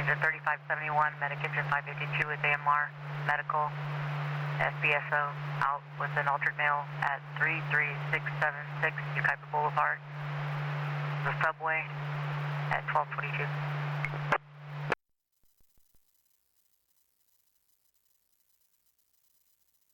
Passenger 3571, Medic Engine 552 with AMR, Medical, SBSO, out with an altered male at 33676 Ukaipa Boulevard, the subway at 1222.